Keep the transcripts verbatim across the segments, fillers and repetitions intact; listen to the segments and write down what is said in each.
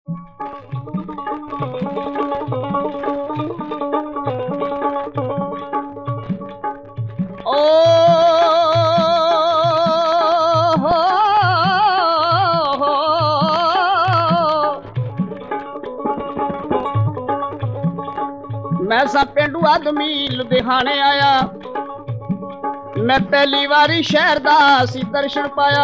मैं सा पेंडू आदमी लुधियाने आया, मैं पहली वारी शहर दा सी दर्शन पाया।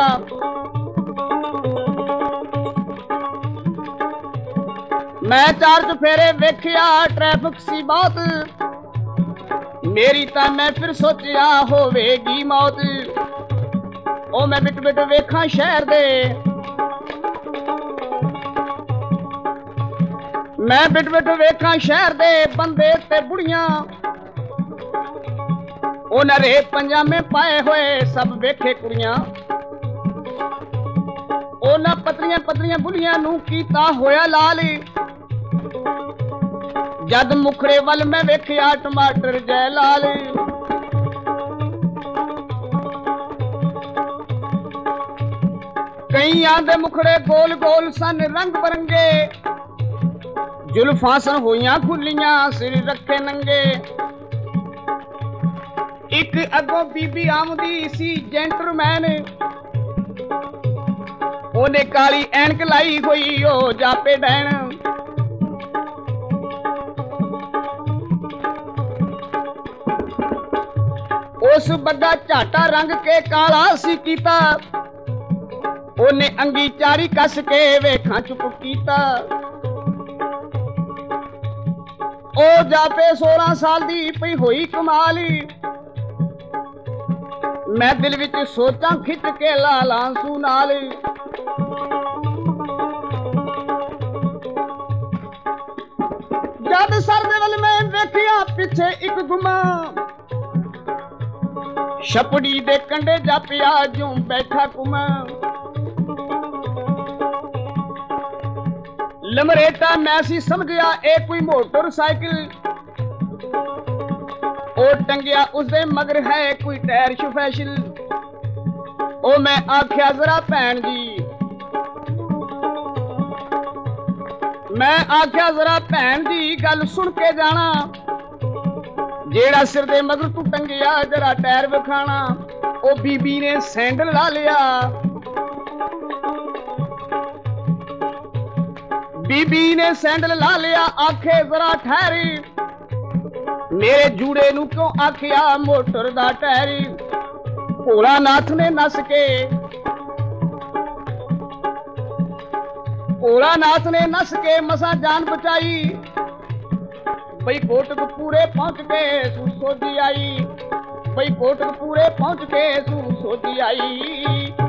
मैं चार चफेरे वेखिया ट्रैफिक सी बहुत, मेरी तां मैं फिर सोचिया होवेगी मौत। ओ मैं बिट बिट वेखा शहर दे, मैं बिट बिट वेखा शहर दे बंदे ते बुढ़ियां, ओ नरे पंजामे पाए होए सब वेखे कुड़ियां। ओ ना पतलियां पतलियां बुढ़ियां नू कीता होया लाल, जद मुखड़े वल मैं वेखिया टमाटर जय लाल। कईयां दे मुखड़े गोल गोल सन रंग बरंगे, जुल्फां सन होइयां खुलियां सिर रखे नंगे। एक अगों बीबी आमदी सी जेंटलमैन, ओने काली ऐनक लाई होई ओ जापे डैन। उस बग्गा झाटा रंग के काला सी कीता, ओने अंगी चारी कस के वेखां चुप कीता। ओ जापे सोलह साल दी पई होई कमाली, मैं दिल विच सोचां खिच के लाला आंसू नाल। जद सर दे वल मैं वेखिया पिछे एक गुमा, छपड़ी दे कंडे जापिया जूं बैठा कुमा। लमरेटा मैं सी समझिया ए कोई मोटरसाइकिल, ओ टंगिया उसदे मगर है कोई टायर स्पेशल। ओ मैं आख्या जरा भैन जी, मैं आख्या जरा भैन जी गल सुन के जाना, जेड़ा सिर दे मगर तू टंगिया जरा टायर विखाना। ओ बीबी ने सैंडल ला लिया, बीबी ने सैंडल ला लिया, आखे जरा ठहरी, मेरे जूड़े नू क्यों आखिया मोटर दा टहरी। भोला नाथ ने नस के, भोला नाथ ने नस के मसा जान बचाई, बई कोटकपूरे पहुंच के सू सोजी आई, बई कोटकपूरे पहुंच के सू सोजी आई।